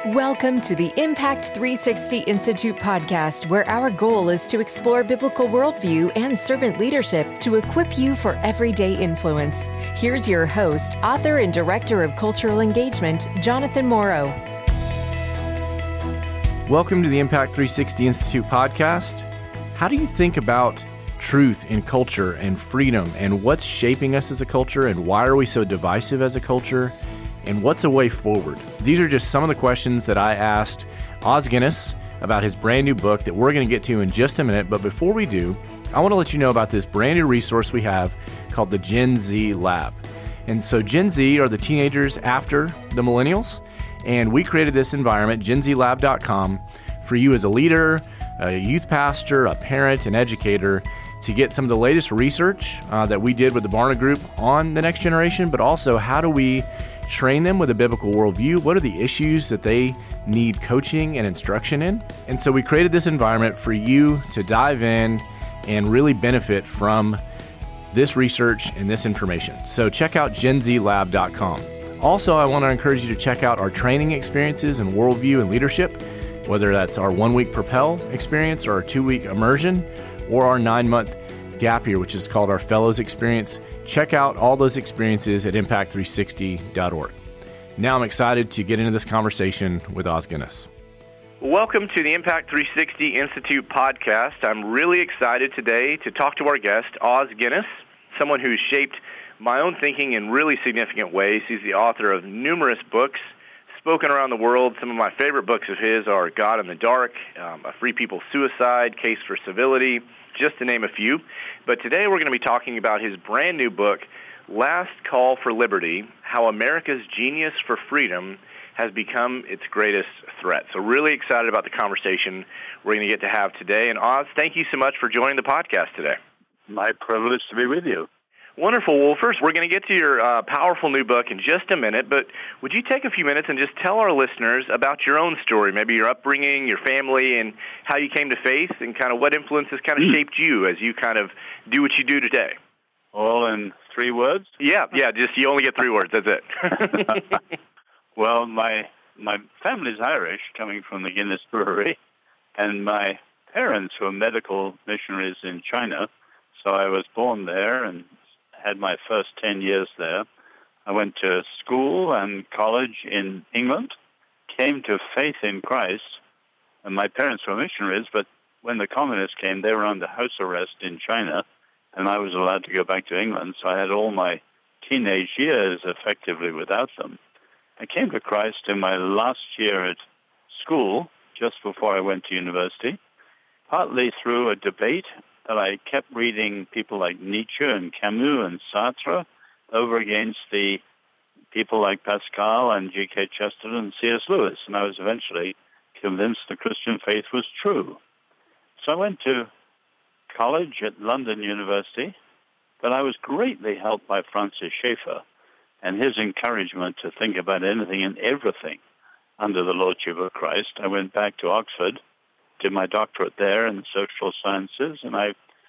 Welcome to the Impact 360 Institute podcast, where our goal is to explore biblical worldview and servant leadership to equip you for everyday influence. Here's your host, author and director of cultural engagement, Jonathan Morrow. Welcome to the Impact 360 Institute podcast. How do you think about truth in culture and freedom, and what's shaping us as a culture, and why are we so divisive as a culture? And what's a way forward? These are just some of the questions that I asked Os Guinness about his brand new book that we're going to get to in just a minute. But before we do, I want to let you know about this brand new resource we have called the Gen Z Lab. And so Gen Z are the teenagers after the millennials. And we created this environment, genzlab.com, for you as a leader, a youth pastor, a parent, an educator, to get some of the latest research that we did with the Barna Group on the next generation, but also how do we train them with a biblical worldview? What are the issues that they need coaching and instruction in? And so we created this environment for you to dive in and really benefit from this research and this information. So check out genzlab.com. Also, I want to encourage you to check out our training experiences in worldview and leadership, whether that's our 1-week Propel experience or our 2-week immersion or our 9-month gap year, which is called our Fellows Experience. Check out all those experiences at impact360.org. Now I'm excited to get into this conversation with Os Guinness. Welcome to the Impact 360 Institute podcast. I'm really excited today to talk to our guest, Os Guinness, someone who's shaped my own thinking in really significant ways. He's the author of numerous books, spoken around the world. Some of my favorite books of his are God in the Dark, A Free People's Suicide, Case for Civility, just to name a few. But today we're going to be talking about his brand new book, Last Call for Liberty, How America's Genius for Freedom Has Become Its Greatest Threat. So really excited about the conversation we're going to get to have today. And Os, thank you so much for joining the podcast today. My privilege to be with you. Wonderful. Well, first, we're going to get to your powerful new book in just a minute, but would you take a few minutes and just tell our listeners about your own story, maybe your upbringing, your family, and how you came to faith, and kind of what influences kind of shaped you as you kind of do what you do today? All in 3 words? Yeah, just you only get 3 words, that's it. Well, my family's Irish, coming from the Guinness Brewery, and my parents were medical missionaries in China, so I was born there and had my first 10 years there. I went to school and college in England, came to faith in Christ, and my parents were missionaries, but when the communists came, they were under house arrest in China, and I was allowed to go back to England, so I had all my teenage years effectively without them. I came to Christ in my last year at school, just before I went to university, partly through a debate that I kept reading people like Nietzsche and Camus and Sartre over against the people like Pascal and G.K. Chesterton and C.S. Lewis, and I was eventually convinced the Christian faith was true. So I went to college at London University, but I was greatly helped by Francis Schaeffer and his encouragement to think about anything and everything under the Lordship of Christ. I went back to Oxford, did my doctorate there in social sciences, and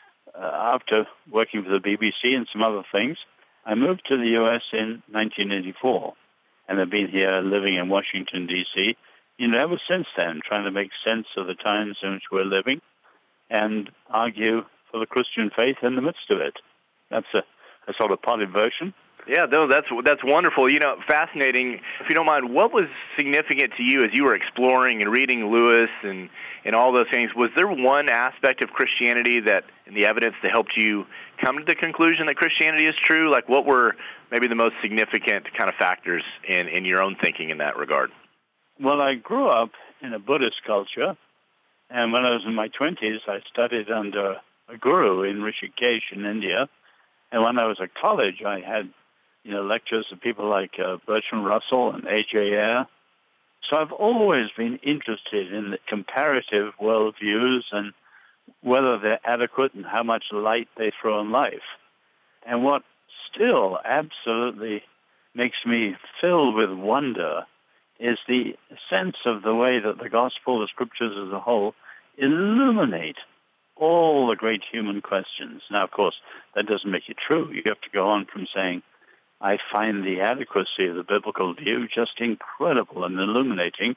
after working for the BBC and some other things, I moved to the U.S. in 1984, and I've been here living in Washington, D.C., ever since then, trying to make sense of the times in which we're living and argue for the Christian faith in the midst of it. That's a sort of potted version. Yeah, no, that's wonderful. Fascinating. If you don't mind, what was significant to you as you were exploring and reading Lewis and all those things? Was there one aspect of Christianity that, and the evidence that helped you come to the conclusion that Christianity is true? Like, what were maybe the most significant kind of factors in your own thinking in that regard? Well, I grew up in a Buddhist culture, and when I was in my 20s, I studied under a guru in Rishikesh in India. And when I was at college, I had lectures of people like Bertrand Russell and A.J. Ayer. So I've always been interested in the comparative worldviews and whether they're adequate and how much light they throw on life. And what still absolutely makes me filled with wonder is the sense of the way that the gospel, the scriptures as a whole, illuminate all the great human questions. Now, of course, that doesn't make it true. You have to go on from saying, I find the adequacy of the biblical view just incredible and illuminating,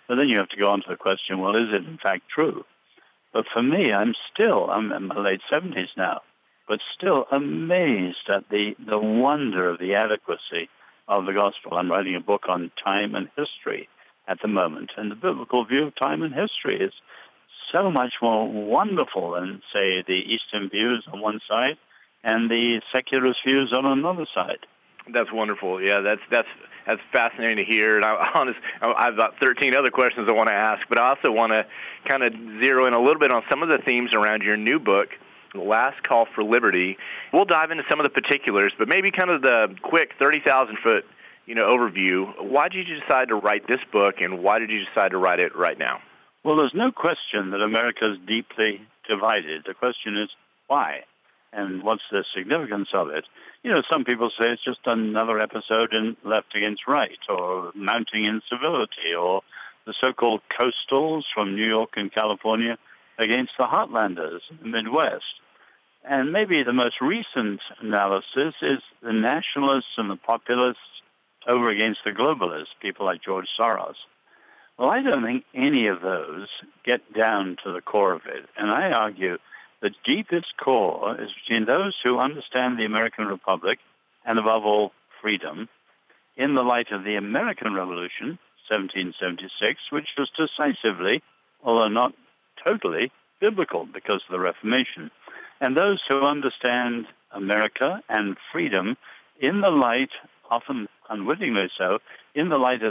But then you have to go on to the question, well, is it in fact true? But for me, I'm in my late 70s now, but still amazed at the wonder of the adequacy of the gospel. I'm writing a book on time and history at the moment, and the biblical view of time and history is so much more wonderful than, say, the Eastern views on one side and the secularist views on another side. That's wonderful. Yeah, that's fascinating to hear. And I've got 13 other questions I want to ask, but I also want to kind of zero in a little bit on some of the themes around your new book, Last Call for Liberty. We'll dive into some of the particulars, but maybe kind of the quick 30,000-foot overview. Why did you decide to write this book, and why did you decide to write it right now? Well, there's no question that America is deeply divided. The question is why, and what's the significance of it? Some people say it's just another episode in Left Against Right, or mounting incivility, or the so-called coastals from New York and California against the Heartlanders in the Midwest. And maybe the most recent analysis is the nationalists and the populists over against the globalists, people like George Soros. Well, I don't think any of those get down to the core of it. And I argue the deepest core is between those who understand the American Republic and, above all, freedom in the light of the American Revolution, 1776, which was decisively, although not totally, biblical because of the Reformation. And those who understand America and freedom in the light, often unwittingly so, in the light of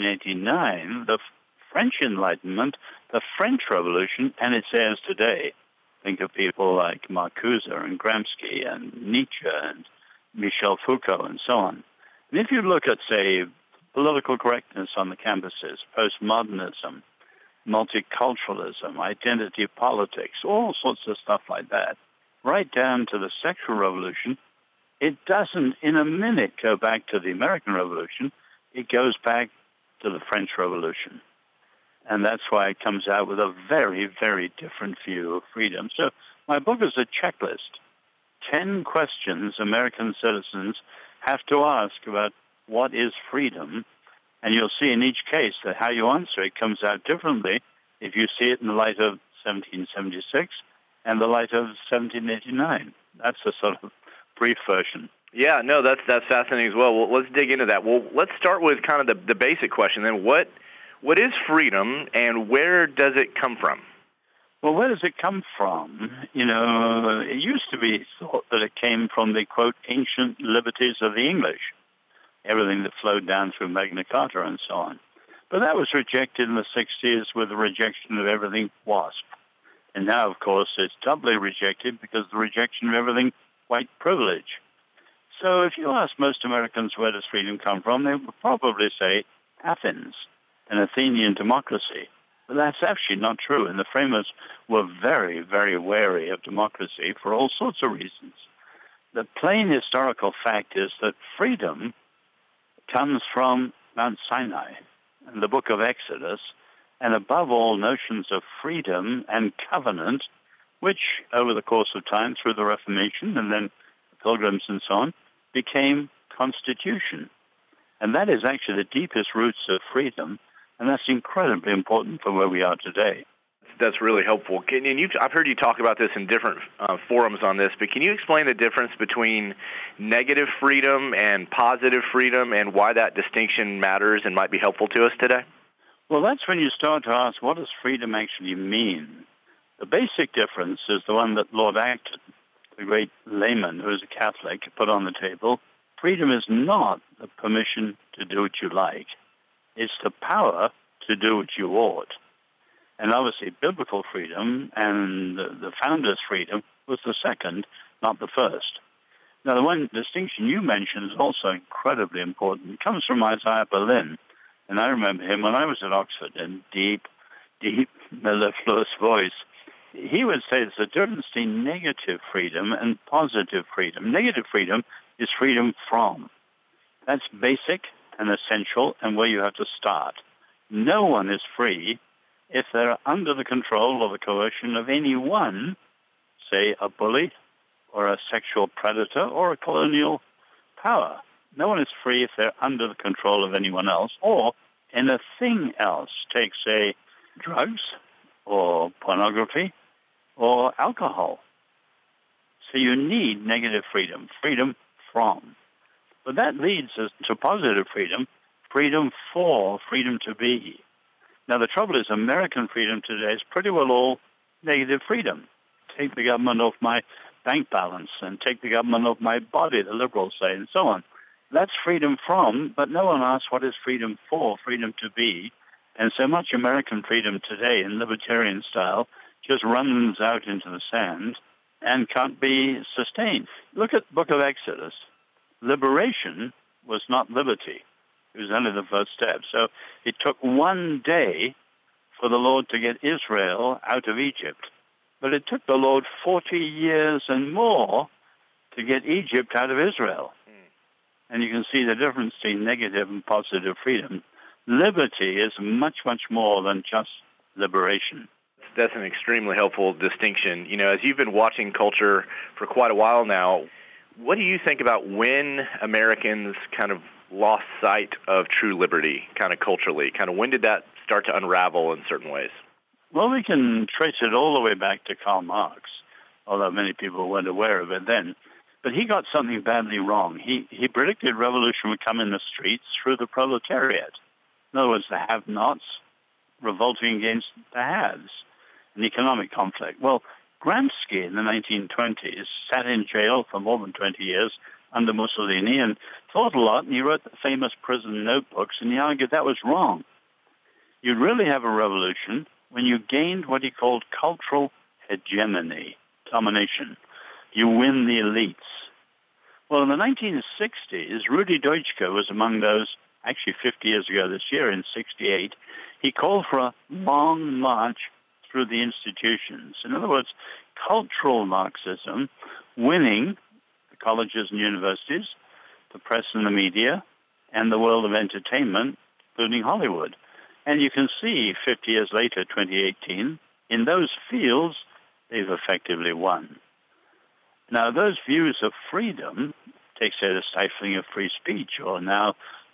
1789, the French Enlightenment, the French Revolution, and its heirs today. Think of people like Marcuse and Gramsci and Nietzsche and Michel Foucault and so on. And if you look at, say, political correctness on the campuses, postmodernism, multiculturalism, identity politics, all sorts of stuff like that, right down to the sexual revolution, it doesn't in a minute go back to the American Revolution. It goes back to the French Revolution. And that's why it comes out with a very, very different view of freedom. So my book is a checklist. 10 questions American citizens have to ask about what is freedom. And you'll see in each case that how you answer it comes out differently if you see it in the light of 1776 and the light of 1789. That's a sort of brief version. Yeah, no, that's fascinating as well. Let's dig into that. Well, let's start with kind of the basic question then. What is freedom, and where does it come from? Well, where does it come from? It used to be thought that it came from the, quote, ancient liberties of the English, everything that flowed down through Magna Carta and so on. But that was rejected in the 60s with the rejection of everything WASP. And now, of course, it's doubly rejected because of the rejection of everything white privilege. So if you ask most Americans where does freedom come from, they would probably say Athens, an Athenian democracy. But that's actually not true, and the framers were very, very wary of democracy for all sorts of reasons. The plain historical fact is that freedom comes from Mount Sinai and the book of Exodus, and above all, notions of freedom and covenant, which over the course of time, through the Reformation and then the Pilgrims and so on, became constitution. And that is actually the deepest roots of freedom, and that's incredibly important for where we are today. That's really helpful. I've heard you talk about this in different forums on this, but can you explain the difference between negative freedom and positive freedom and why that distinction matters and might be helpful to us today? Well, that's when you start to ask, what does freedom actually mean? The basic difference is the one that Lord Acton, the great layman who is a Catholic, put on the table. Freedom is not the permission to do what you like. It's the power to do what you ought. And obviously, biblical freedom and the founder's freedom was the second, not the first. Now, the one distinction you mentioned is also incredibly important. It comes from Isaiah Berlin. And I remember him when I was at Oxford in deep, mellifluous voice. He would say there's a difference between negative freedom and positive freedom. Negative freedom is freedom from. That's basic and essential and where you have to start. No one is free if they're under the control or the coercion of anyone, say a bully or a sexual predator or a colonial power. No one is free if they're under the control of anyone else or anything else. Take, say, drugs or pornography or alcohol. So you need negative freedom, freedom from. But that leads us to positive freedom, freedom for, freedom to be. Now, the trouble is American freedom today is pretty well all negative freedom. Take the government off my bank balance and take the government off my body, the liberals say, and so on. That's freedom from, but no one asks what is freedom for, freedom to be. And so much American freedom today in libertarian style just runs out into the sand and can't be sustained. Look at the book of Exodus. Liberation was not liberty. It was only the first step. So it took one day for the Lord to get Israel out of Egypt. But it took the Lord 40 years and more to get Egypt out of Israel. And you can see the difference between negative and positive freedom. Liberty is much, much more than just liberation. That's an extremely helpful distinction. You know, as you've been watching culture for quite a while now, what do you think about when Americans kind of lost sight of true liberty, kind of culturally? Kind of when did that start to unravel in certain ways? Well, we can trace it all the way back to Karl Marx, although many people weren't aware of it then. But he got something badly wrong. He predicted revolution would come in the streets through the proletariat. In other words, the have-nots revolting against the haves, an economic conflict. Well, Gramsci in the 1920s sat in jail for more than 20 years under Mussolini and thought a lot, and he wrote the famous prison notebooks, and he argued that was wrong. You'd really have a revolution when you gained what he called cultural hegemony, domination. You win the elites. Well, in the 1960s, Rudi Dutschke was among those, actually 50 years ago this year, in 68. He called for a long march through the institutions. In other words, cultural Marxism, winning the colleges and universities, the press and the media, and the world of entertainment, including Hollywood. And you can see 50 years later, 2018, in those fields, they've effectively won. Now, those views of freedom, take, say, the stifling of free speech, or now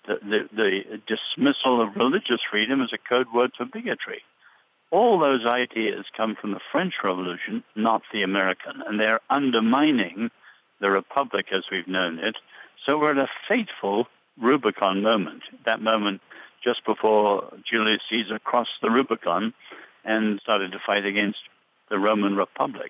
the dismissal of religious freedom as a code word for bigotry. All those ideas come from the French Revolution, not the American, and they're undermining the Republic as we've known it. So we're at a fateful Rubicon moment, that moment just before Julius Caesar crossed the Rubicon and started to fight against the Roman Republic.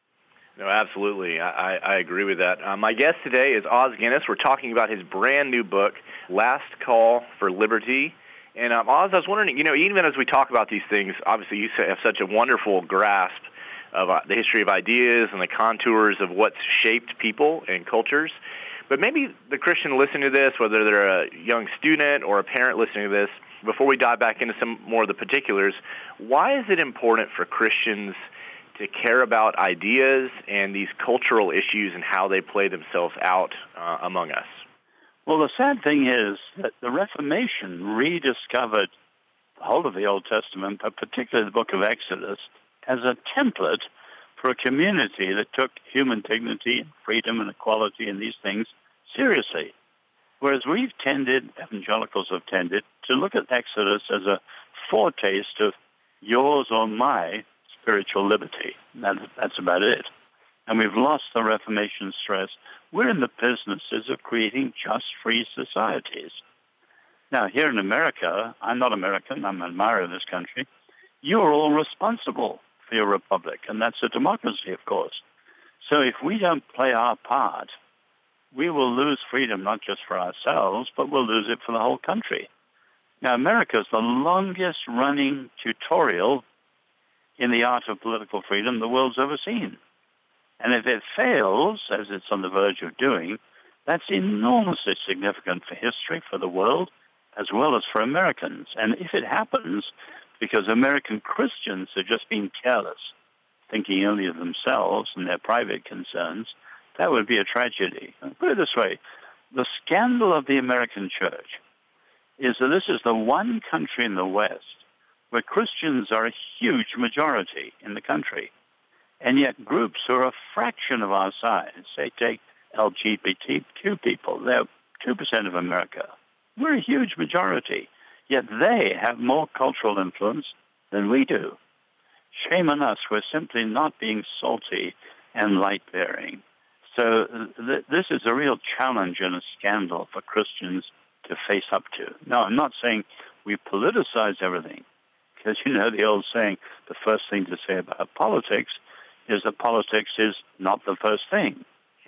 No, absolutely. I agree with that. My guest today is Os Guinness. We're talking about his brand new book, Last Call for Liberty. And Os, I was wondering, you know, even as we talk about these things, obviously you have such a wonderful grasp of the history of ideas and the contours of what's shaped people and cultures. But maybe the Christian listening to this, whether they're a young student or a parent listening to this, before we dive back into some more of the particulars, why is it important for Christians to care about ideas and these cultural issues and how they play themselves out among us? Well, the sad thing is that the Reformation rediscovered the whole of the Old Testament, but particularly the book of Exodus, as a template for a community that took human dignity and freedom and equality and these things seriously. Whereas we've tended, evangelicals have tended, to look at Exodus as a foretaste of yours or my spiritual liberty. That's about it. And we've lost the Reformation stress. We're in the businesses of creating just, free societies. Now, here in America, I'm not American, I'm an admirer of this country, you're all responsible for your republic, and that's a democracy, of course. So if we don't play our part, we will lose freedom not just for ourselves, but we'll lose it for the whole country. Now, America is the longest-running tutorial in the art of political freedom the world's ever seen. And if it fails, as it's on the verge of doing, that's enormously significant for history, for the world, as well as for Americans. And if it happens because American Christians are just being careless, thinking only of themselves and their private concerns, that would be a tragedy. And put it this way, the scandal of the American church is that this is the one country in the West where Christians are a huge majority in the country. And yet groups who are a fraction of our size, say take LGBTQ people, they're 2% of America. We're a huge majority. yet they have more cultural influence than we do. Shame on us, we're simply not being salty and light-bearing. So this is a real challenge and a scandal for Christians to face up to. Now, I'm not saying we politicize everything, because you know the old saying, the first thing to say about politics is that politics is not the first thing.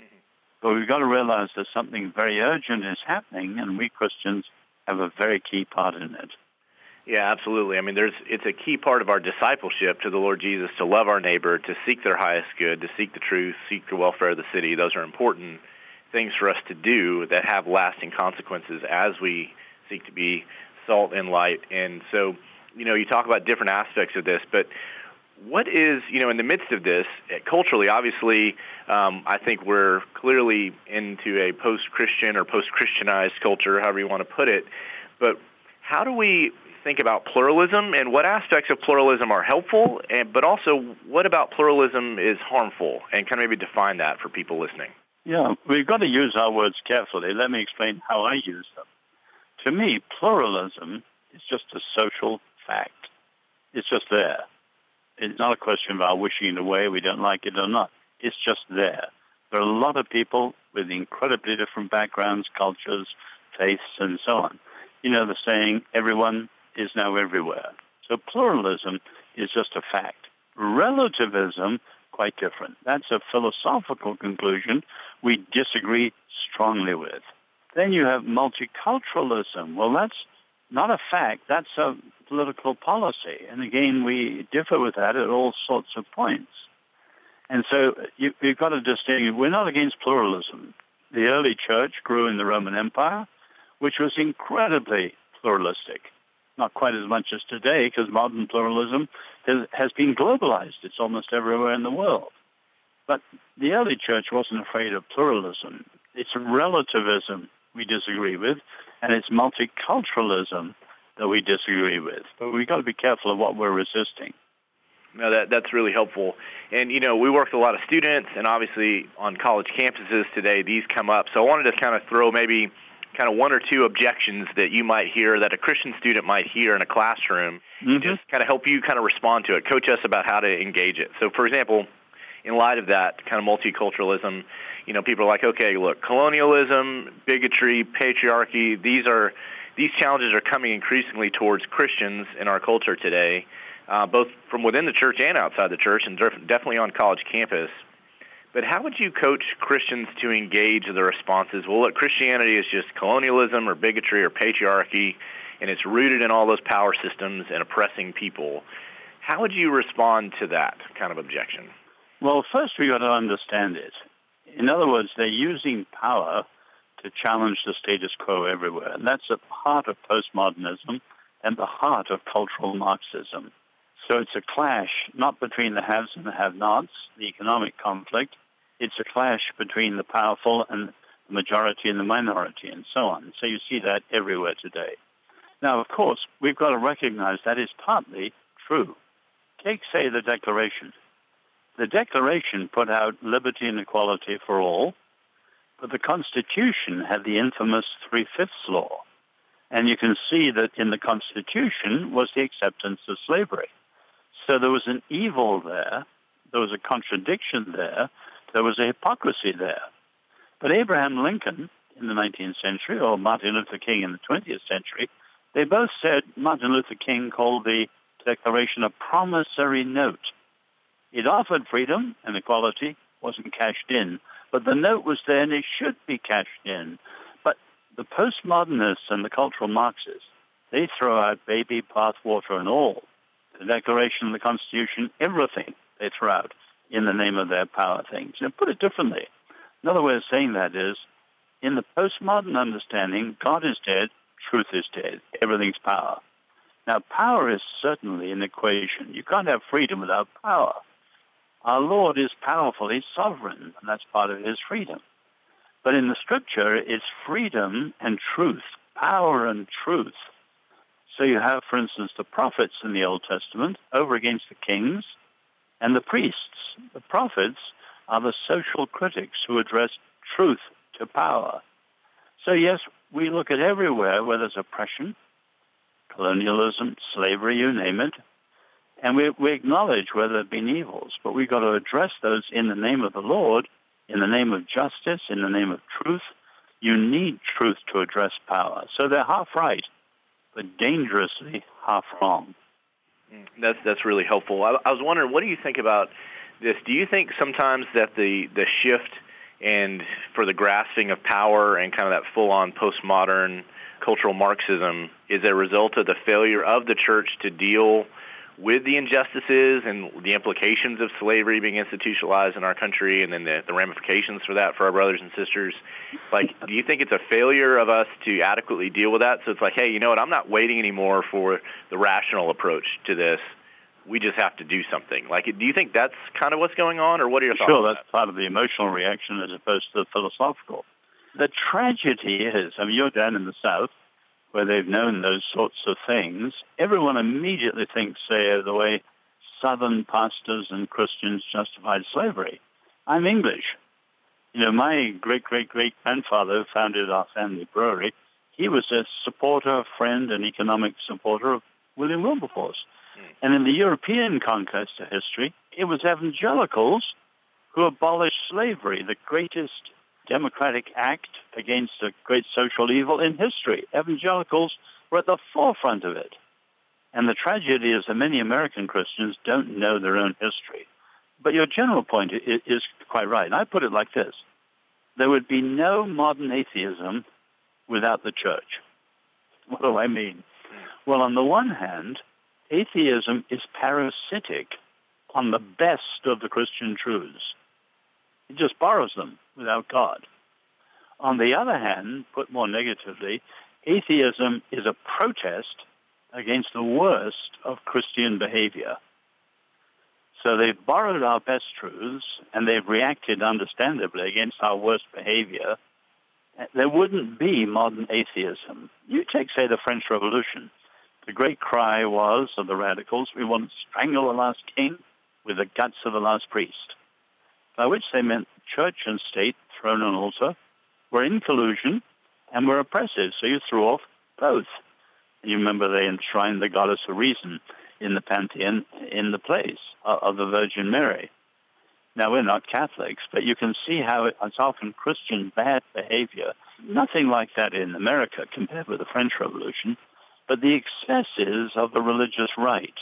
But we've got to realize that something very urgent is happening, and we Christians have a very key part in it. Yeah, absolutely. I mean, it's a key part of our discipleship to the Lord Jesus to love our neighbor, to seek their highest good, to seek the truth, seek the welfare of the city. Those are important things for us to do that have lasting consequences as we seek to be salt and light. And so, you talk about different aspects of this, but what is, in the midst of this, culturally, obviously, I think we're clearly into a post-Christian or post-Christianized culture, however you want to put it, but how do we think about pluralism, and what aspects of pluralism are helpful, but also what about pluralism is harmful, and kind of maybe define that for people listening? Yeah, we've got to use our words carefully. Let me explain how I use them. To me, pluralism is just a social fact. It's just there. It's not a question of our wishing it away, we don't like it or not. It's just there. There are a lot of people with incredibly different backgrounds, cultures, faiths, and so on. The saying, everyone is now everywhere. So pluralism is just a fact. Relativism, quite different. That's a philosophical conclusion we disagree strongly with. Then you have multiculturalism. Well, that's not a fact. That's a political policy. And again, we differ with that at all sorts of points. And so you've got to distinguish. We're not against pluralism. The early church grew in the Roman Empire, which was incredibly pluralistic. Not quite as much as today, because modern pluralism has been globalized. It's almost everywhere in the world. But the early church wasn't afraid of pluralism. It's relativism we disagree with, and it's multiculturalism that we disagree with. But we've got to be careful of what we're resisting. No, that's really helpful. And, we work with a lot of students, and obviously on college campuses today, these come up. So I wanted to kind of throw maybe kind of one or two objections that you might hear, that a Christian student might hear in a classroom, just kind of help you kind of respond to it, coach us about how to engage it. So, for example, in light of that kind of multiculturalism, people are like, okay, look, colonialism, bigotry, patriarchy, these challenges are coming increasingly towards Christians in our culture today, both from within the church and outside the church, and definitely on college campus. But how would you coach Christians to engage the responses? Well, look, Christianity is just colonialism or bigotry or patriarchy, and it's rooted in all those power systems and oppressing people. How would you respond to that kind of objection? Well, first we've got to understand it. In other words, they're using power to challenge the status quo everywhere. And that's at the heart of postmodernism and the heart of cultural Marxism. So it's a clash, not between the haves and the have-nots, the economic conflict. It's a clash between the powerful and the majority and the minority, and so on. So you see that everywhere today. Now, of course, we've got to recognize that is partly true. Take, say, the Declaration. The Declaration put out liberty and equality for all, but the Constitution had the infamous 3/5 law. And you can see that in the Constitution was the acceptance of slavery. So there was an evil there, there was a contradiction there, there was a hypocrisy there. But Abraham Lincoln in the 19th century, or Martin Luther King in the 20th century, they both said, Martin Luther King called the Declaration a promissory note. It offered freedom and equality, wasn't cashed in, but the note was there and it should be cashed in. But the postmodernists and the cultural Marxists, they throw out baby, bathwater and all. The Declaration and the Constitution, everything they throw out in the name of their power things. And put it differently, another way of saying that is, in the postmodern understanding, God is dead, truth is dead, everything's power. Now, power is certainly an equation. You can't have freedom without power. Our Lord is powerful, He's sovereign, and that's part of His freedom. But in the Scripture, it's freedom and truth, power and truth. So you have, for instance, the prophets in the Old Testament over against the kings and the priests. The prophets are the social critics who address truth to power. So yes, we look at everywhere where there's oppression, colonialism, slavery, you name it. And we acknowledge where there have been evils, but we've got to address those in the name of the Lord, in the name of justice, in the name of truth. You need truth to address power. So they're half right, but dangerously half wrong. That's really helpful. I was wondering, what do you think about this? Do you think sometimes that the shift and for the grasping of power and kind of that full-on postmodern cultural Marxism is a result of the failure of the church to deal with the injustices and the implications of slavery being institutionalized in our country and then the ramifications for that for our brothers and sisters? Like, do you think it's a failure of us to adequately deal with that? So it's like, hey, you know what, I'm not waiting anymore for the rational approach to this. We just have to do something. Like, do you think that's kind of what's going on, or what are your thoughts on that? Sure, that's part of the emotional reaction as opposed to the philosophical. The tragedy is, I mean, you're down in the South, where they've known those sorts of things. Everyone immediately thinks, say, the way Southern pastors and Christians justified slavery. I'm English. You know, my great-great-great-grandfather who founded our family brewery, he was a supporter, friend, and economic supporter of William Wilberforce. And in the European conquest of history, it was evangelicals who abolished slavery, the greatest democratic act against a great social evil in history. Evangelicals were at the forefront of it. And the tragedy is that many American Christians don't know their own history. But your general point is quite right. And I put it like this. There would be no modern atheism without the church. What do I mean? Well, on the one hand, atheism is parasitic on the best of the Christian truths. It just borrows them without God. On the other hand, put more negatively, atheism is a protest against the worst of Christian behavior. So they've borrowed our best truths, and they've reacted understandably against our worst behavior. There wouldn't be modern atheism. You take, say, the French Revolution. The great cry was, of the radicals, we want to strangle the last king with the guts of the last priest, by which they meant church and state, throne and altar, were in collusion and were oppressive, so you threw off both. You remember they enshrined the goddess of reason in the pantheon in the place of the Virgin Mary. Now, we're not Catholics, but you can see how it's often Christian bad behavior. Nothing like that in America compared with the French Revolution, but the excesses of the religious right.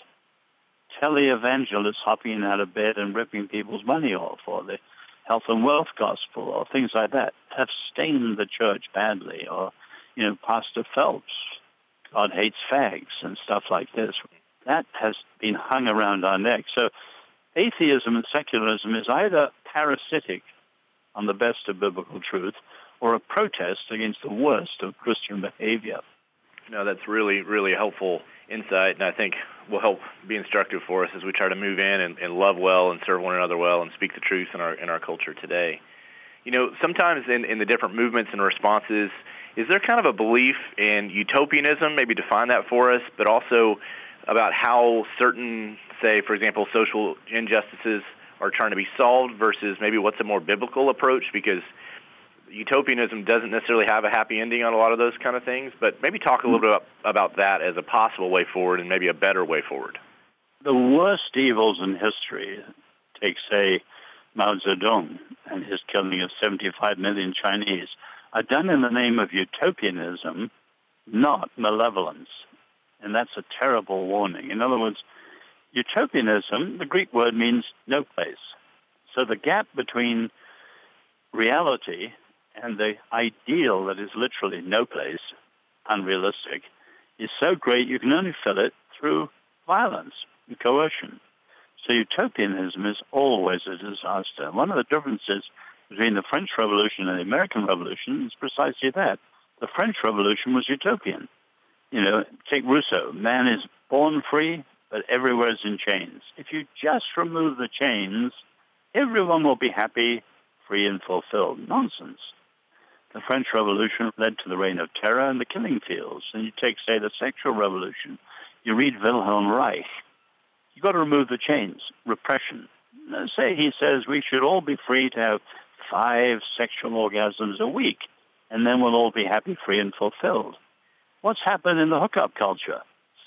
Televangelists hopping out of bed and ripping people's money off, or the health and wealth gospel, or things like that, have stained the church badly. Or, you know, Pastor Phelps, God hates fags, and stuff like this. That has been hung around our neck. So atheism and secularism is either parasitic on the best of biblical truth or a protest against the worst of Christian behavior. No, that's really, really helpful insight, and I think will help be instructive for us as we try to move in and love well and serve one another well and speak the truth in our culture today. You know, sometimes in the different movements and responses, is there kind of a belief in utopianism, maybe define that for us, but also about how certain, say, for example, social injustices are trying to be solved versus maybe what's a more biblical approach? Because utopianism doesn't necessarily have a happy ending on a lot of those kind of things, but maybe talk a little bit about that as a possible way forward and maybe a better way forward. The worst evils in history, take, say, Mao Zedong and his killing of 75 million Chinese, are done in the name of utopianism, not malevolence. And that's a terrible warning. In other words, utopianism, the Greek word means no place. So the gap between reality and the ideal that is literally no place, unrealistic, is so great you can only fill it through violence and coercion. So utopianism is always a disaster. One of the differences between the French Revolution and the American Revolution is precisely that. The French Revolution was utopian. You know, take Rousseau. Man is born free, but everywhere is in chains. If you just remove the chains, everyone will be happy, free, and fulfilled. Nonsense. The French Revolution led to the reign of terror and the killing fields. And you take, say, the sexual revolution. You read Wilhelm Reich. You've got to remove the chains, repression. Say he says we should all be free to have 5 sexual orgasms a week, and then we'll all be happy, free, and fulfilled. What's happened in the hookup culture?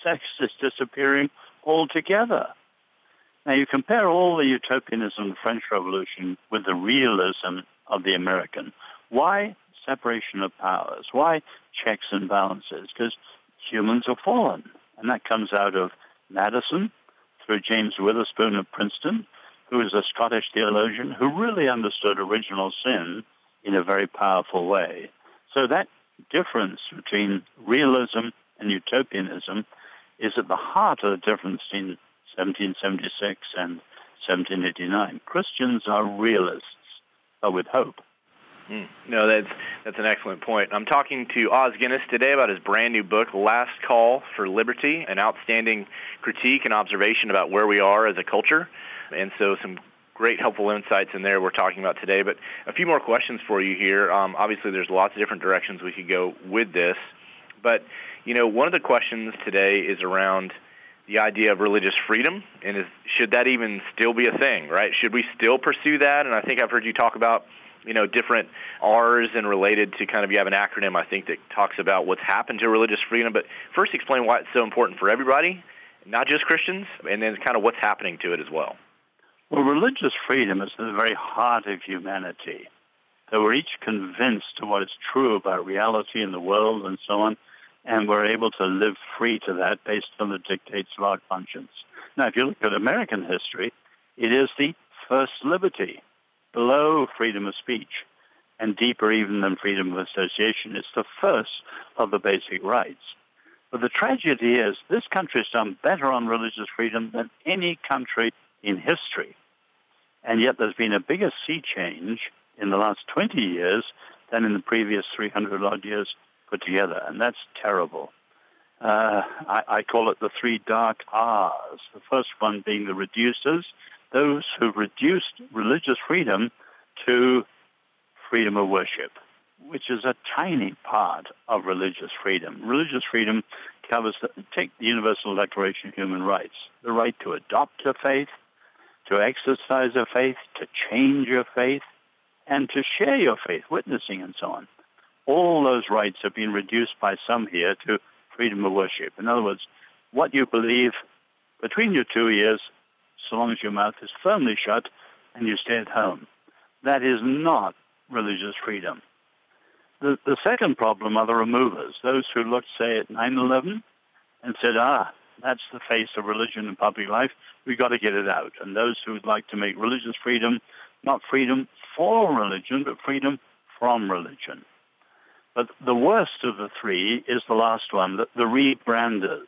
sex is disappearing altogether. Now, you compare all the utopianism of the French Revolution with the realism of the American. Why separation of powers? Why checks and balances? Because humans are fallen. And that comes out of Madison through James Witherspoon of Princeton, who is a Scottish theologian who really understood original sin in a very powerful way. So that difference between realism and utopianism is at the heart of the difference in 1776 and 1789. Christians are realists, but with hope. No, that's an excellent point. I'm talking to Os Guinness today about his brand new book, Last Call for Liberty, an outstanding critique and observation about where we are as a culture. And so some great helpful insights in there we're talking about today. But a few more questions for you here. Obviously, there's lots of different directions we could go with this. But, one of the questions today is around the idea of religious freedom, and should that even still be a thing, right? Should we still pursue that? And I think I've heard you talk about, different R's and related to you have an acronym, I think, that talks about what's happened to religious freedom. But first explain why it's so important for everybody, not just Christians, and then what's happening to it as well. Well, religious freedom is at the very heart of humanity. That we're each convinced of what is true about reality in the world and so on, and we're able to live free to that based on the dictates of our conscience. Now, if you look at American history, it is the first liberty, below freedom of speech, and deeper even than freedom of association. It's the first of the basic rights. But the tragedy is this country has done better on religious freedom than any country in history. And yet there's been a bigger sea change in the last 20 years than in the previous 300-odd years put together, and that's terrible. I call it the three dark R's. The first one being the reducers, those who reduced religious freedom to freedom of worship, which is a tiny part of religious freedom. Religious freedom covers, take the Universal Declaration of Human Rights, the right to adopt a faith, to exercise a faith, to change your faith, and to share your faith, witnessing and so on. All those rights have been reduced by some here to freedom of worship. In other words, what you believe between your 2 ears, so long as your mouth is firmly shut and you stay at home. That is not religious freedom. The second problem are the removers, those who looked, say, at 9/11 and said, that's the face of religion in public life, we've got to get it out. And those who would like to make religious freedom, not freedom for religion, but freedom from religion. But the worst of the three is the last one, the rebranders.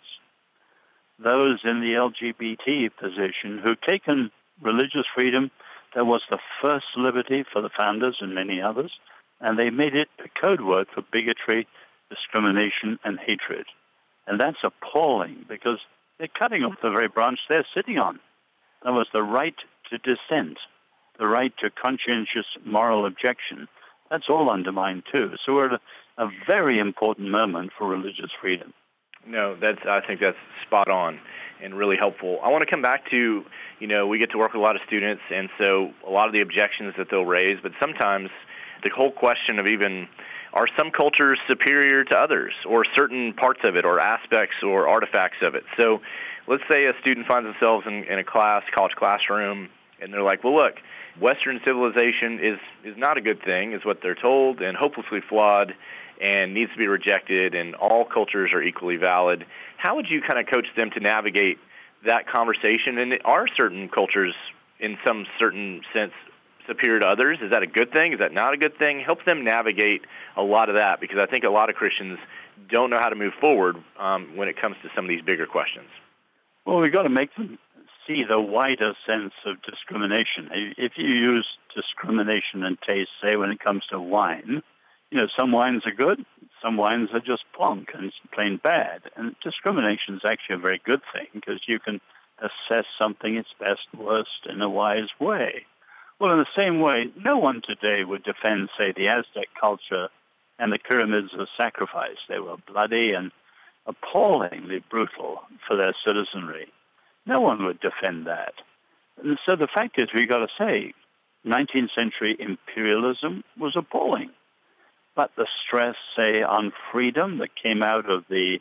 Those in the LGBT position who've taken religious freedom, that was the first liberty for the founders and many others, and they made it a code word for bigotry, discrimination, and hatred. And that's appalling because they're cutting off the very branch they're sitting on. That was the right to dissent, the right to conscientious moral objection. That's all undermined too. So we're at a very important moment for religious freedom. No, I think that's spot on and really helpful. I want to come back to, we get to work with a lot of students, and so a lot of the objections that they'll raise, but sometimes the whole question of even, are some cultures superior to others, or certain parts of it, or aspects or artifacts of it? So let's say a student finds themselves in a college classroom, and they're like, well, look, Western civilization is not a good thing, is what they're told, and hopelessly flawed, and needs to be rejected, and all cultures are equally valid. How would you kind of coach them to navigate that conversation? And are certain cultures, in some certain sense, superior to others? Is that a good thing? Is that not a good thing? Help them navigate a lot of that, because I think a lot of Christians don't know how to move forward when it comes to some of these bigger questions. Well, we've got to make them see the wider sense of discrimination. If you use discrimination and taste, say, when it comes to wine, some wines are good, some wines are just plonk and plain bad. And discrimination is actually a very good thing because you can assess something, its best, worst, in a wise way. Well, in the same way, no one today would defend, say, the Aztec culture and the pyramids of sacrifice. They were bloody and appallingly brutal for their citizenry. No one would defend that. And so the fact is, we've got to say, 19th century imperialism was appalling. But the stress, say, on freedom that came out of the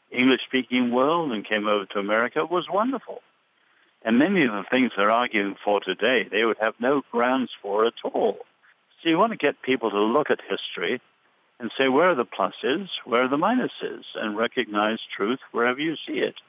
English-speaking world and came over to America was wonderful. And many of the things they're arguing for today, they would have no grounds for at all. So you want to get people to look at history and say, where are the pluses, where are the minuses, and recognize truth wherever you see it.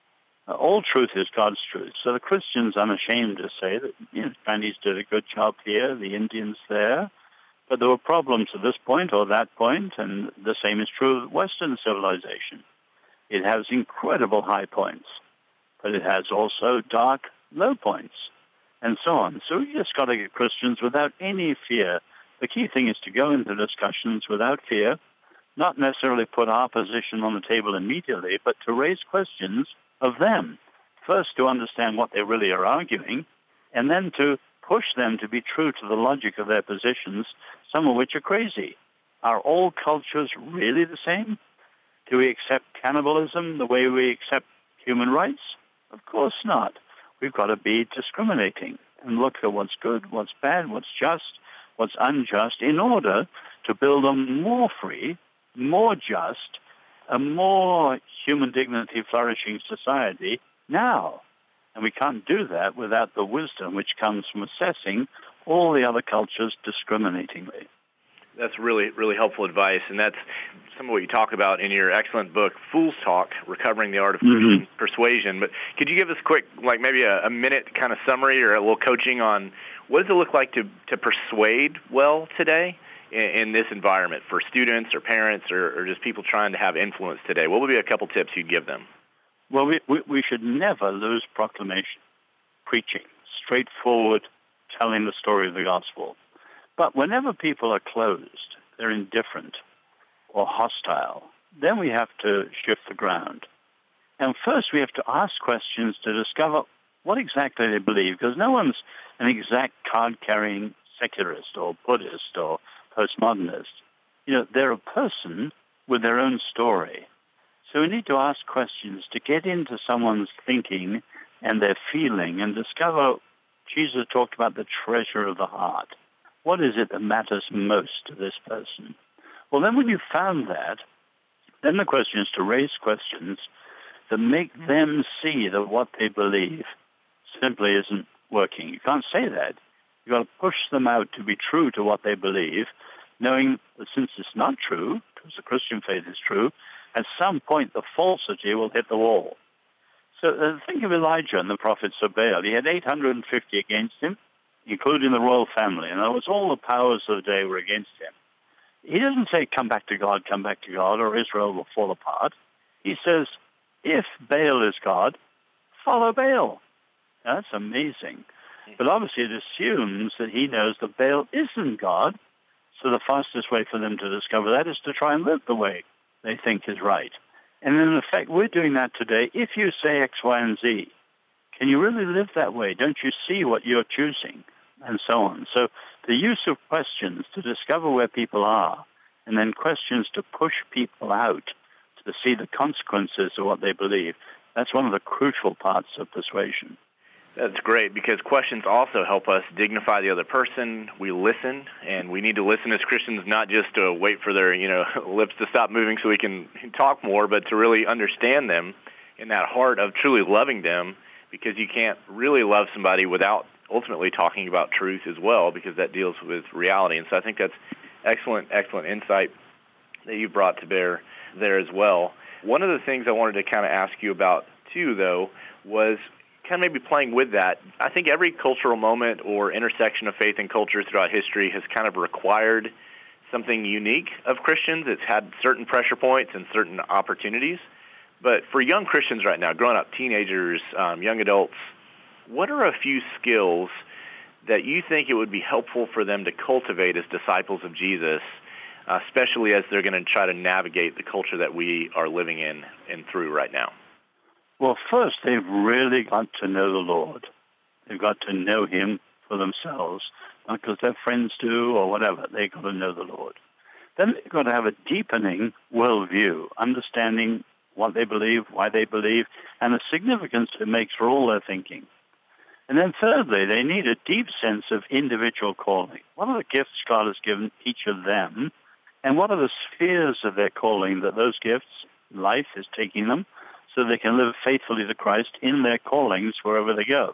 All truth is God's truth. So the Christians unashamed to say that the Chinese did a good job here, the Indians there, but there were problems at this point or that point, and the same is true of Western civilization. It has incredible high points, but it has also dark low points, and so on. So we just got to get Christians without any fear. The key thing is to go into discussions without fear, not necessarily put our position on the table immediately, but to raise questions of them. First, to understand what they really are arguing, and then to push them to be true to the logic of their positions, some of which are crazy. Are all cultures really the same? Do we accept cannibalism the way we accept human rights? Of course not. We've got to be discriminating and look at what's good, what's bad, what's just, what's unjust, in order to build a more free, more just, a more human dignity flourishing society now. And we can't do that without the wisdom which comes from assessing all the other cultures discriminatingly. That's really, really helpful advice, and that's some of what you talk about in your excellent book, Fool's Talk, Recovering the Art of Christian Persuasion. But could you give us quick, like maybe a minute kind of summary or a little coaching on what does it look like to persuade well today in this environment for students or parents or just people trying to have influence today? What would be a couple tips you'd give them? Well, we should never lose proclamation, preaching, straightforward, telling the story of the gospel. But whenever people are closed, they're indifferent or hostile, then we have to shift the ground. And first we have to ask questions to discover what exactly they believe, because no one's an exact card-carrying secularist or Buddhist or postmodernist. They're a person with their own story. So we need to ask questions to get into someone's thinking and their feeling and discover. Jesus talked about the treasure of the heart. What is it that matters most to this person? Well, then when you've found that, then the question is to raise questions that make them see that what they believe simply isn't working. You can't say that. You've got to push them out to be true to what they believe, knowing that since it's not true, because the Christian faith is true, at some point the falsity will hit the wall. So think of Elijah and the prophets of Baal. He had 850 against him, including the royal family. In other words, all the powers of the day were against him. He doesn't say, come back to God, or Israel will fall apart. He says, if Baal is God, follow Baal. That's amazing. But obviously it assumes that he knows that Baal isn't God, so the fastest way for them to discover that is to try and live the way they think is right. And in effect, we're doing that today. If you say X, Y, and Z, can you really live that way? Don't you see what you're choosing? And so on. So the use of questions to discover where people are, and then questions to push people out to see the consequences of what they believe, that's one of the crucial parts of persuasion. That's great, because questions also help us dignify the other person. We listen, and we need to listen as Christians, not just to wait for their lips to stop moving so we can talk more, but to really understand them in that heart of truly loving them, because you can't really love somebody without ultimately talking about truth as well, because that deals with reality. And so I think that's excellent insight that you brought to bear there as well. One of the things I wanted to kind of ask you about, too, though, was kind of maybe playing with that. I think every cultural moment or intersection of faith and culture throughout history has kind of required something unique of Christians. It's had certain pressure points and certain opportunities. But for young Christians right now, growing up, teenagers, young adults, what are a few skills that you think it would be helpful for them to cultivate as disciples of Jesus, especially as they're going to try to navigate the culture that we are living in and through right now? Well, first, they've really got to know the Lord. They've got to know Him for themselves, not because their friends do or whatever. They've got to know the Lord. Then they've got to have a deepening worldview, understanding what they believe, why they believe, and the significance it makes for all their thinking. And then thirdly, they need a deep sense of individual calling. What are the gifts God has given each of them, and what are the spheres of their calling that those gifts life is taking them so they can live faithfully to Christ in their callings wherever they go.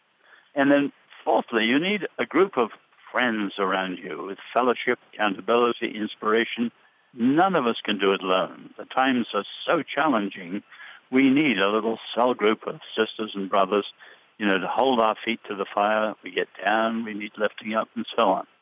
And then fourthly, you need a group of friends around you with fellowship, accountability, inspiration. None of us can do it alone. The times are so challenging. We need a little cell group of sisters and brothers, to hold our feet to the fire. We get down, we need lifting up, and so on.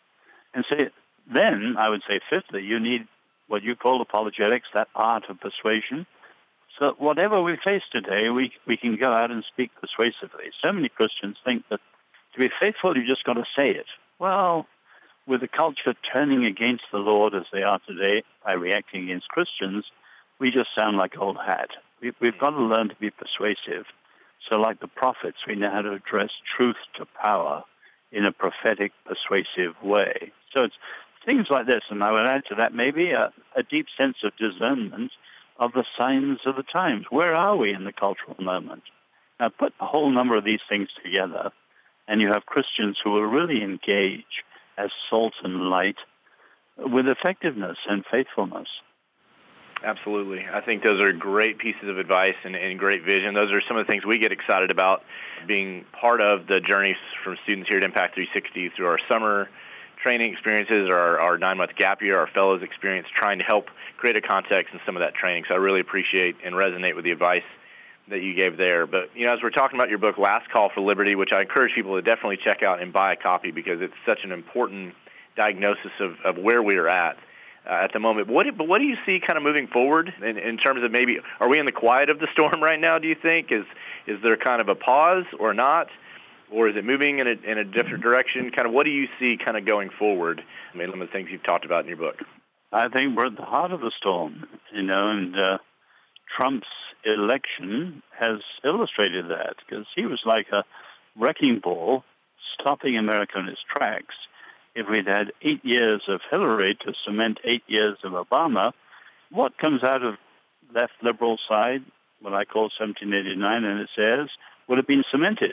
And so then, I would say fifthly, you need what you call apologetics, that art of persuasion. So whatever we face today, we can go out and speak persuasively. So many Christians think that to be faithful, you just got to say it. Well, with the culture turning against the Lord as they are today by reacting against Christians, we just sound like old hat. We've got to learn to be persuasive. So like the prophets, we know how to address truth to power in a prophetic, persuasive way. So it's things like this, and I would add to that maybe a deep sense of discernment of the signs of the times. Where are we in the cultural moment? Now put a whole number of these things together, and you have Christians who will really engage as salt and light with effectiveness and faithfulness. Absolutely. I think those are great pieces of advice and great vision. Those are some of the things we get excited about, being part of the journeys from students here at Impact 360 through our summer training experiences, our 9-month gap year, our fellows experience, trying to help create a context in some of that training. So I really appreciate and resonate with the advice that you gave there. But, as we're talking about your book, Last Call for Liberty, which I encourage people to definitely check out and buy a copy because it's such an important diagnosis of where we are at the moment. What do you see kind of moving forward in terms of maybe, are we in the quiet of the storm right now, do you think? Is there kind of a pause or not? Or is it moving in a different direction? Kind of what do you see kind of going forward? I mean, some of the things you've talked about in your book. I think we're at the heart of the storm, and Trump's election has illustrated that because he was like a wrecking ball stopping America in its tracks. If we'd had 8 years of Hillary to cement 8 years of Obama, what comes out of left liberal side, what I call 1789 and its heirs, would have been cemented.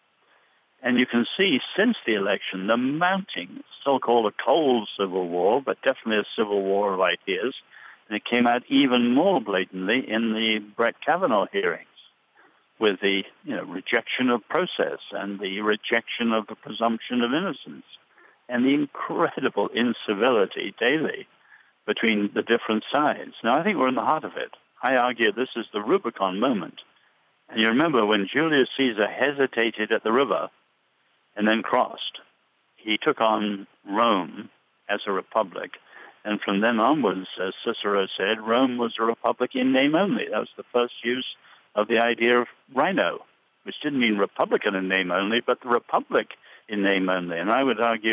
And you can see since the election, the mounting, still called a cold civil war, but definitely a civil war of ideas. And it came out even more blatantly in the Brett Kavanaugh hearings with the rejection of process and the rejection of the presumption of innocence and the incredible incivility daily between the different sides. Now, I think we're in the heart of it. I argue this is the Rubicon moment. And you remember when Julius Caesar hesitated at the river and then crossed, he took on Rome as a republic. And from then onwards, as Cicero said, Rome was a republic in name only. That was the first use of the idea of rhino, which didn't mean republican in name only, but the republic in name only. And I would argue,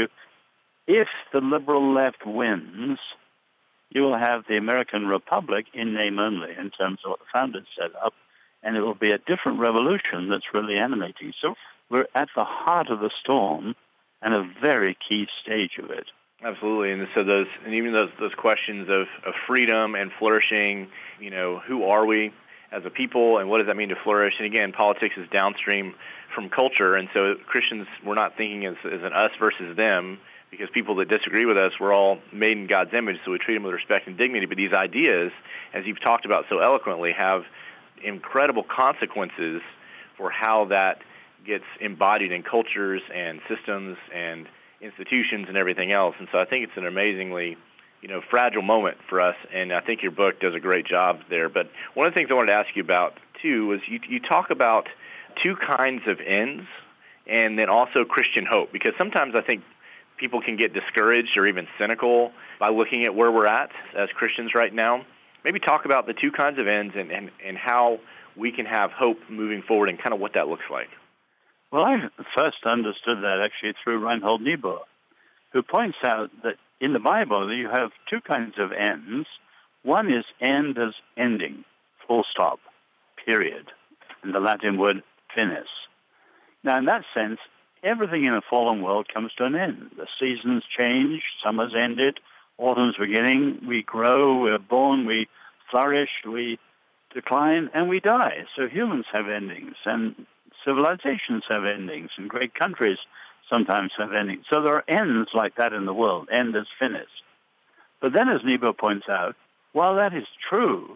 if the liberal left wins, you will have the American republic in name only in terms of what the founders set up, and it will be a different revolution that's really animating. So we're at the heart of the storm and a very key stage of it. Absolutely, and so those questions of freedom and flourishing, who are we as a people, and what does that mean to flourish? And again, politics is downstream from culture, and so Christians, we're not thinking as an us versus them, because people that disagree with us, we're all made in God's image, so we treat them with respect and dignity. But these ideas, as you've talked about so eloquently, have incredible consequences for how that gets embodied in cultures and systems and institutions and everything else. And so I think it's an amazingly, fragile moment for us, and I think your book does a great job there. But one of the things I wanted to ask you about, too, was you talk about two kinds of ends and then also Christian hope, because sometimes I think people can get discouraged or even cynical by looking at where we're at as Christians right now. Maybe talk about the two kinds of ends and how we can have hope moving forward and kind of what that looks like. Well, I first understood that actually through Reinhold Niebuhr, who points out that in the Bible you have two kinds of ends. One is end as ending, full stop, period, and the Latin word finis. Now, in that sense, everything in a fallen world comes to an end. The seasons change, summer's ended, autumn's beginning, we grow, we're born, we flourish, we decline, and we die. So humans have endings, and civilizations have endings, and great countries sometimes have endings. So there are ends like that in the world, end as finis. But then, as Niebuhr points out, while that is true,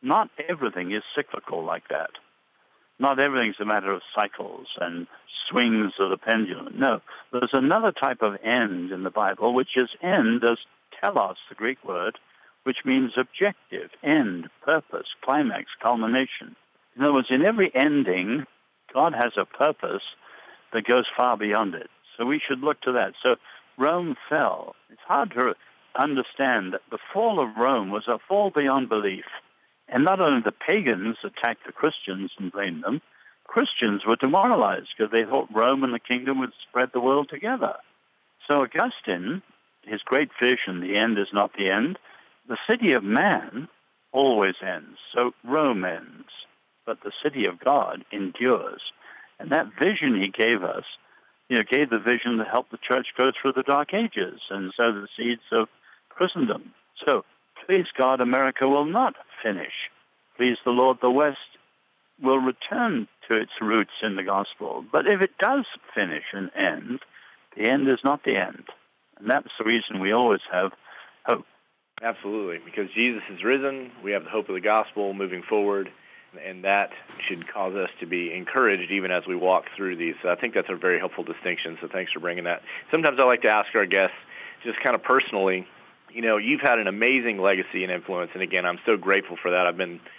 not everything is cyclical like that. Not everything's a matter of cycles and swings of the pendulum. No, there's another type of end in the Bible, which is end as telos, the Greek word, which means objective, end, purpose, climax, culmination. In other words, in every ending, God has a purpose that goes far beyond it. So we should look to that. So Rome fell. It's hard to understand that the fall of Rome was a fall beyond belief. And not only the pagans attacked the Christians and blamed them, Christians were demoralized because they thought Rome and the kingdom would spread the world together. So Augustine, his great vision, the end is not the end, the city of man always ends. So Rome ends, but the city of God endures. And that vision he gave us, gave the vision to help the church go through the Dark Ages and sow the seeds of Christendom. So, please God, America will not finish. Please the Lord, the West will return to its roots in the gospel. But if it does finish and end, the end is not the end. And that's the reason we always have hope. Absolutely, because Jesus is risen, we have the hope of the gospel moving forward, and that should cause us to be encouraged even as we walk through these. So I think that's a very helpful distinction, so thanks for bringing that. Sometimes I like to ask our guests, just kind of personally, you've had an amazing legacy and influence, and again, I'm so grateful for that.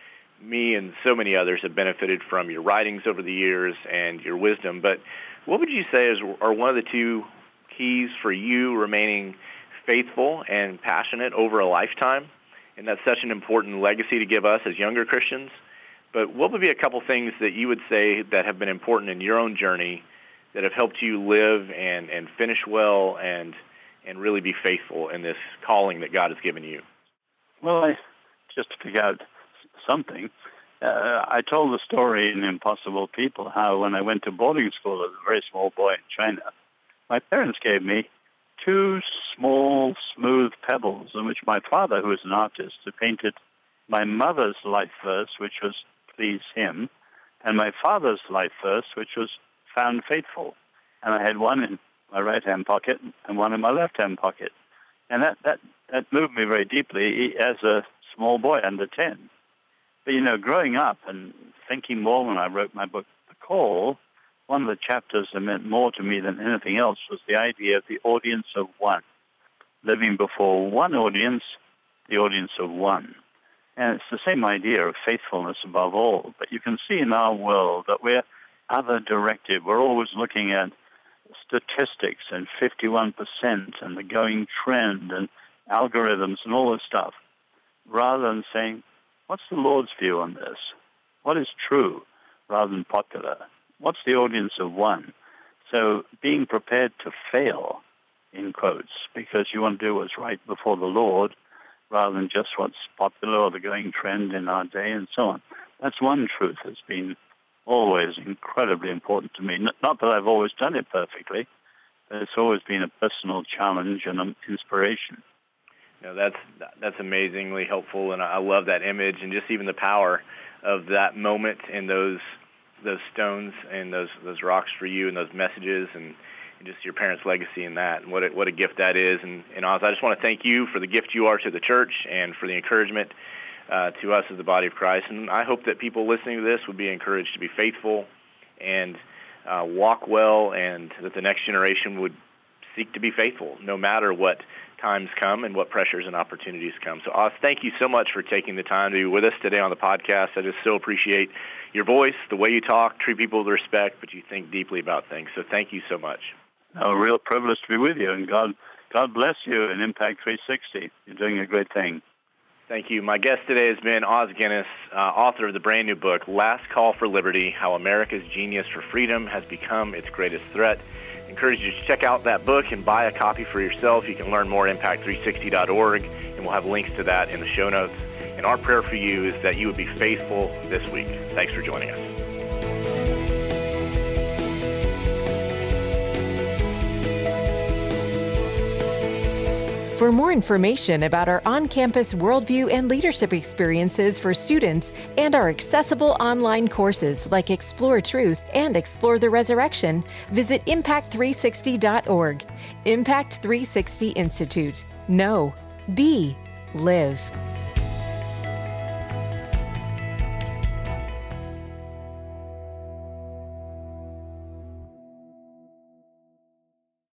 Me and so many others have benefited from your writings over the years and your wisdom, but what would you say are one of the two keys for you remaining faithful and passionate over a lifetime? And that's such an important legacy to give us as younger Christians. But what would be a couple things that you would say that have been important in your own journey that have helped you live and finish well and really be faithful in this calling that God has given you? Well, just to pick out something, I told the story in Impossible People how when I went to boarding school as a very small boy in China, my parents gave me 2 small, smooth pebbles in which my father, who was an artist, had painted my mother's life verse, which was Please Him, and my father's life verse, which was Found Faithful. And I had one in my right-hand pocket and one in my left-hand pocket. And that moved me very deeply as a small boy under 10. But, growing up and thinking more when I wrote my book, The Call, one of the chapters that meant more to me than anything else was the idea of the audience of one. Living before one audience, the audience of one. And it's the same idea of faithfulness above all. But you can see in our world that we're other-directed. We're always looking at statistics and 51% and the going trend and algorithms and all this stuff, rather than saying, what's the Lord's view on this? What is true rather than popular? What's the audience of one? So being prepared to fail, in quotes, because you want to do what's right before the Lord, rather than just what's popular or the going trend in our day and so on. That's one truth that's been always incredibly important to me. Not that I've always done it perfectly, but it's always been a personal challenge and an inspiration. That's amazingly helpful, and I love that image and just even the power of that moment and those stones and those rocks for you and those messages and just your parents' legacy in that, and what a gift that is. And Oz, I just want to thank you for the gift you are to the church and for the encouragement to us as the body of Christ. And I hope that people listening to this would be encouraged to be faithful and walk well, and that the next generation would seek to be faithful no matter what times come and what pressures and opportunities come. So, Oz, thank you so much for taking the time to be with us today on the podcast. I just so appreciate your voice, the way you talk, treat people with respect, but you think deeply about things. So thank you so much. A real privilege to be with you, and God bless you in Impact 360. You're doing a great thing. Thank you. My guest today has been Oz Guinness, author of the brand new book, Last Call for Liberty, How America's Genius for Freedom Has Become Its Greatest Threat. I encourage you to check out that book and buy a copy for yourself. You can learn more at impact360.org, and we'll have links to that in the show notes. And our prayer for you is that you would be faithful this week. Thanks for joining us. For more information about our on-campus worldview and leadership experiences for students and our accessible online courses like Explore Truth and Explore the Resurrection, visit impact360.org. Impact 360 Institute. Know, be, live.